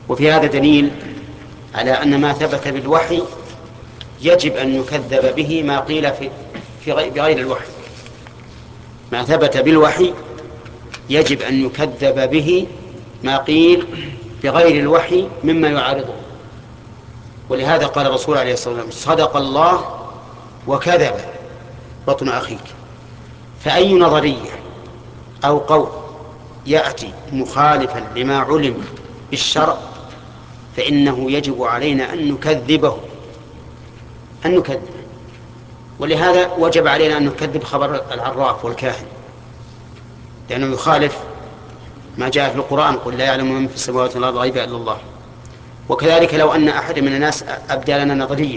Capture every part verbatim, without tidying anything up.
وفي هذا دليل على أن ما ثبت بالوحي يجب أن يكذب به ما قيل في في غير بغير الوحي. ما ثبت بالوحي يجب أن يكذب به ما قيل بغير الوحي مما يعارضه. ولهذا قال الرسول عليه الصلاة والسلام: صدق الله وكذب بطن أخيك. فأي نظرية أو قول يأتي مخالفا لما علم بالشرع فإنه يجب علينا أن نكذبه أن نكذبه ولهذا وجب علينا أن نكذب خبر العراف والكاهن، لأنه يخالف ما جاء في القرآن: قل لا يعلم من في السماوات والأرض الغيب إلا الله. وكذلك لو أن أحد من الناس أبدى لنا نظرية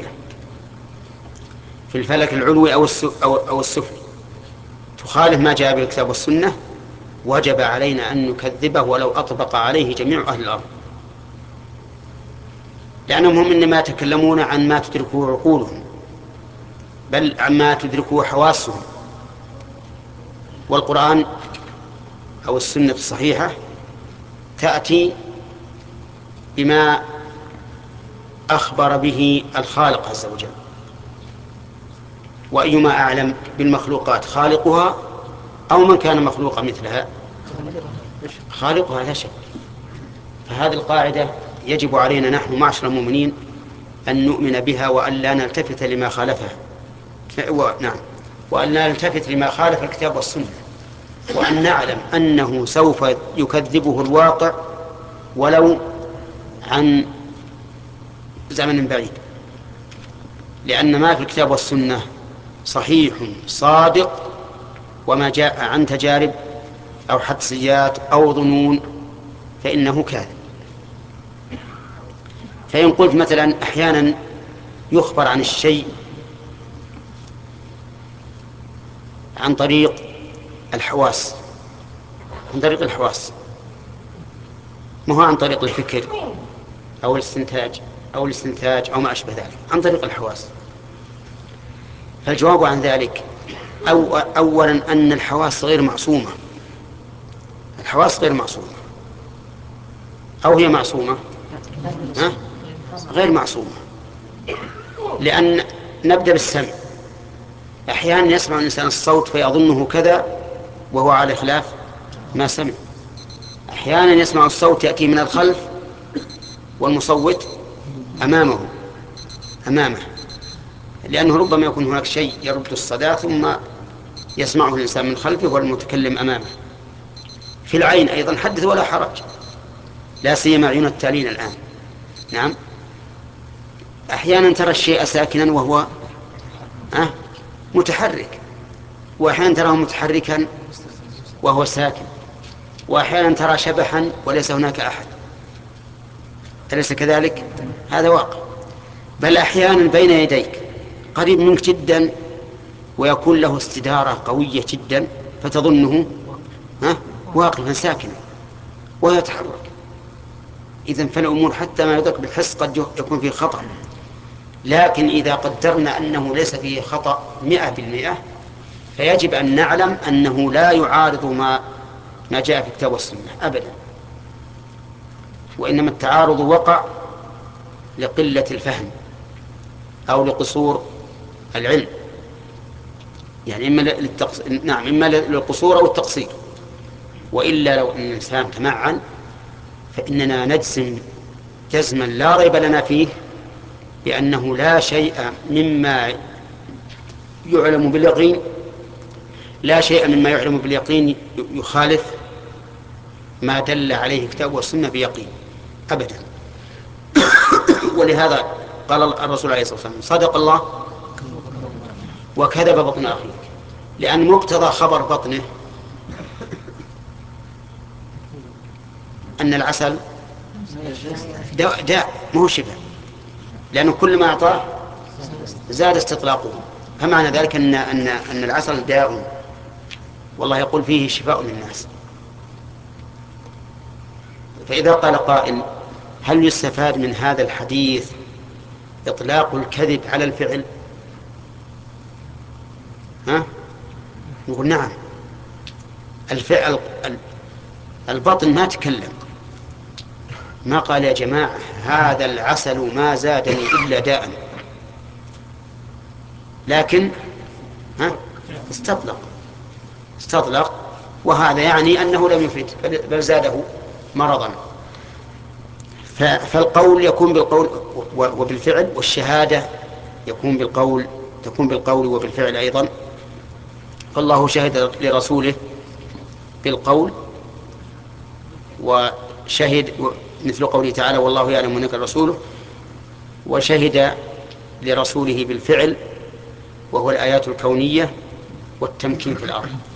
في الفلك العلوي أو السفلي تخالف ما جاء بالكتاب والسنة، وجب علينا أن نكذبه ولو أطبق عليه جميع أهل الأرض، لأنهم هم إنما يتكلمون عن ما تدركه عقولهم بل عما تدركه حواسهم. والقرآن أو السنة الصحيحة تأتي بما أخبر به الخالق عز وجل، وأيما أعلم بالمخلوقات خالقها أو من كان مخلوقا مثلها؟ خالقها لا شك. فهذه القاعدة يجب علينا نحن معشر المؤمنين أن نؤمن بها وأن لا نلتفت لما خالفها، نعم، وأن لا نلتفت لما خالف الكتاب والسنة، وأن نعلم أنه سوف يكذبه الواقع ولو عن زمن بعيد، لأن ما في الكتاب والسنة صحيح صادق، وما جاء عن تجارب أو حدسيات أو ظنون فإنه كاذب. فإن قلت مثلا أحيانا يخبر عن الشيء عن طريق الحواس عن طريق الحواس ما هو عن طريق الفكر أو الاستنتاج أو الاستنتاج أو ما أشبه ذلك، عن طريق الحواس. فالجواب عن ذلك أو أولا أن الحواس غير معصومة، الحواس غير معصومة، أو هي معصومة؟ ها؟ غير معصومة. لأن نبدأ بالسمع، أحيانا يسمع الإنسان الصوت فيظنه كذا وهو على خلاف ما سمع. أحيانا يسمع الصوت يأتي من الخلف والمصوت أمامه أمامه لأنه ربما يكون هناك شيء يرد الصدى ثم يسمعه الإنسان من خلفه والمتكلم أمامه. في العين أيضا حدث ولا حرج، لا سيما عيون التالين الآن. نعم، أحيانا ترى الشيء ساكنا وهو أه متحرك، وأحيانا تراه متحركا وهو ساكن، وأحيانا ترى شبحا وليس هناك أحد، أليس كذلك؟ هذا واقع. بل أحيانا بين يديك قريب منك جدا ويكون له استدارة قوية جدا فتظنه ها واقفا ساكنا ويتحرك. إذن فالأمور حتى ما يدرك بالحس قد يكون فيه خطأ، لكن إذا قدرنا أنه ليس فيه خطأ مئة بالمئة فيجب أن نعلم أنه لا يعارض ما ما جاء في الكتاب والسنة أبدا، وإنما التعارض وقع لقلة الفهم أو لقصور العلم، يعني إما للتقص... نعم إما للقصور أو التقصير. وإلا لو أن الإنسان تمعن فإننا نجزم جزما لا ريب لنا فيه بأنه لا شيء مما يعلم باليقين لا شيء مما يعلم باليقين يخالف ما دل عليه الكتاب والسنة بيقين أبدا. ولهذا قال الرسول عليه الصلاة والسلام: صدق الله وكذب بطن أخيك، لأن مقتضى خبر بطنه أن العسل داء, داء مو شفاء، لأنه كل ما أعطاه زاد استطلاقه. فمعنى ذلك أن, أن, أن العسل داء، والله يقول فيه شفاء للناس. فإذا قال قائل: هل يستفاد من هذا الحديث إطلاق الكذب على الفعل؟ ها؟ نقول نعم. الفعل الباطن ما تكلم، ما قال يا جماعة هذا العسل ما زادني إلا داء، لكن ها استطلق استطلق وهذا يعني أنه لم يفيد بل زاده مرضا. فالقول يكون بالقول وبالفعل، والشهادة يكون بالقول تكون بالقول وبالفعل أيضا. فالله شهد لرسوله بالقول، وشهد مثل قوله تعالى والله يعلم أنك رسوله، وشهد لرسوله بالفعل وهو الآيات الكونية والتمكين في الأرض.